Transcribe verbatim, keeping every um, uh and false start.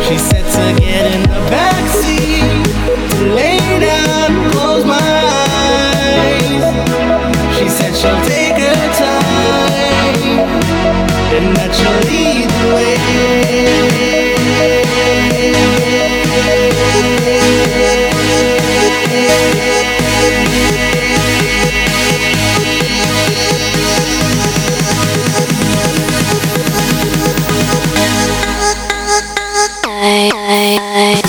She said to get in the backseat, to lay down, close my eyes. She said she'll take her time and that she'll lead the way. I, I, I